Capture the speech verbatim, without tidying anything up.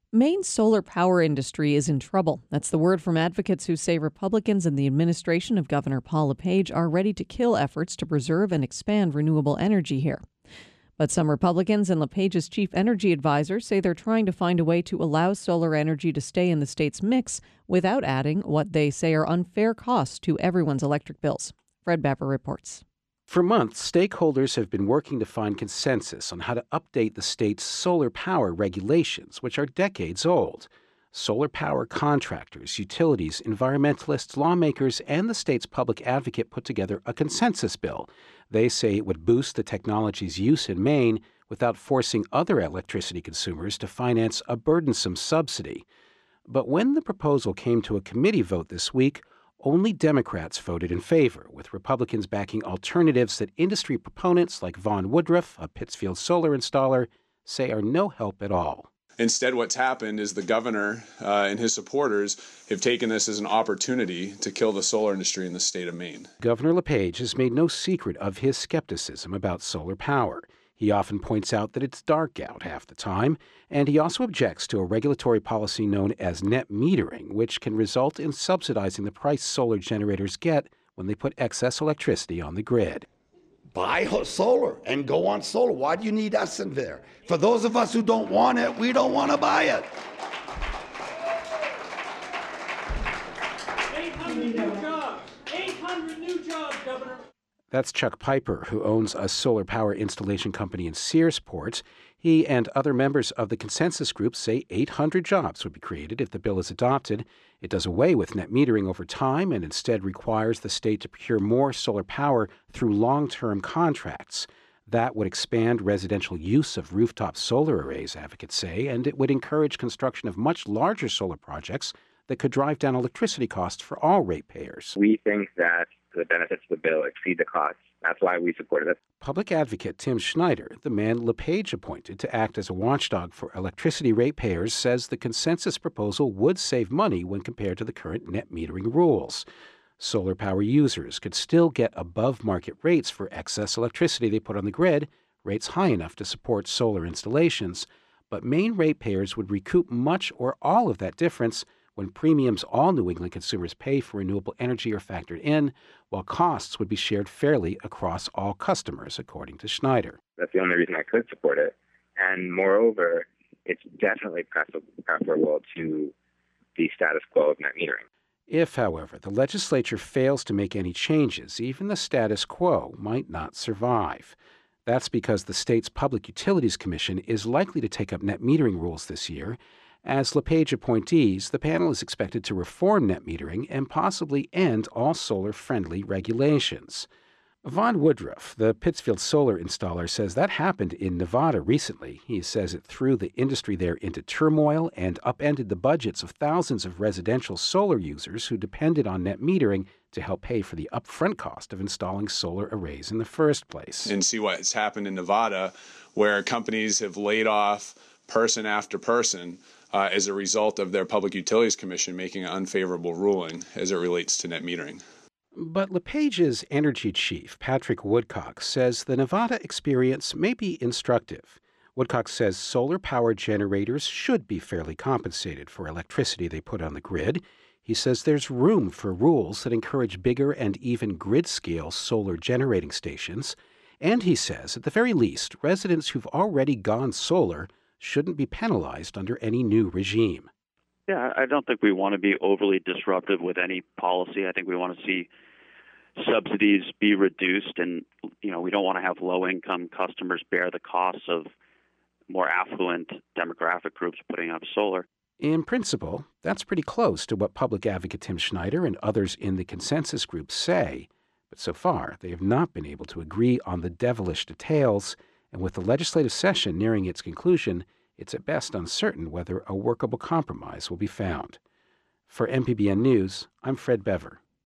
Maine's solar power industry is in trouble. That's the word from advocates who say Republicans and the administration of Governor Paul LePage are ready to kill efforts to preserve and expand renewable energy here. But some Republicans and LePage's chief energy advisor say they're trying to find a way to allow solar energy to stay in the state's mix without adding what they say are unfair costs to everyone's electric bills. Fred Bever reports. For months, stakeholders have been working to find consensus on how to update the state's solar power regulations, which are decades old. Solar power contractors, utilities, environmentalists, lawmakers, and the state's public advocate put together a consensus bill. They say it would boost the technology's use in Maine without forcing other electricity consumers to finance a burdensome subsidy. But when the proposal came to a committee vote this week, only Democrats voted in favor, with Republicans backing alternatives that industry proponents like Vaughn Woodruff, a Pittsfield solar installer, say are no help at all. Instead, what's happened is the governor uh, and his supporters have taken this as an opportunity to kill the solar industry in the state of Maine. Governor LePage has made no secret of his skepticism about solar power. He often points out that it's dark out half the time, and he also objects to a regulatory policy known as net metering, which can result in subsidizing the price solar generators get when they put excess electricity on the grid. Buy solar and go on solar. Why do you need us in there? For those of us who don't want it, we don't want to buy it. eight hundred new jobs. eight hundred new jobs, Governor. That's Chuck Piper, who owns a solar power installation company in Searsport. He and other members of the consensus group say eight hundred jobs would be created if the bill is adopted. It does away with net metering over time and instead requires the state to procure more solar power through long-term contracts. That would expand residential use of rooftop solar arrays, advocates say, and it would encourage construction of much larger solar projects that could drive down electricity costs for all ratepayers. We think that the benefits of the bill exceed the costs. That's why we supported it. Public advocate Tim Schneider, the man LePage appointed to act as a watchdog for electricity ratepayers, says the consensus proposal would save money when compared to the current net metering rules. Solar power users could still get above market rates for excess electricity they put on the grid, rates high enough to support solar installations, but Maine ratepayers would recoup much or all of that difference when premiums all New England consumers pay for renewable energy are factored in, while costs would be shared fairly across all customers, according to Schneider. That's the only reason I could support it. And moreover, it's definitely preferable to the status quo of net metering. If, however, the legislature fails to make any changes, even the status quo might not survive. That's because the state's Public Utilities Commission is likely to take up net metering rules this year. As LePage appointees, the panel is expected to reform net metering and possibly end all solar-friendly regulations. Vaughn Woodruff, the Pittsfield solar installer, says that happened in Nevada recently. He says it threw the industry there into turmoil and upended the budgets of thousands of residential solar users who depended on net metering to help pay for the upfront cost of installing solar arrays in the first place. And see what's happened in Nevada, where companies have laid off person after person uh, as a result of their Public Utilities Commission making an unfavorable ruling as it relates to net metering. But LePage's energy chief, Patrick Woodcock, says the Nevada experience may be instructive. Woodcock says solar-powered generators should be fairly compensated for electricity they put on the grid. He says there's room for rules that encourage bigger and even grid-scale solar generating stations. And he says, at the very least, residents who've already gone solar shouldn't be penalized under any new regime. Yeah, I don't think we want to be overly disruptive with any policy. I think we want to see subsidies be reduced, and you know, we don't want to have low-income customers bear the costs of more affluent demographic groups putting up solar. In principle, that's pretty close to what public advocate Tim Schneider and others in the consensus group say. But so far, they have not been able to agree on the devilish details, and with the legislative session nearing its conclusion, it's at best uncertain whether a workable compromise will be found. For M P B N News, I'm Fred Bever.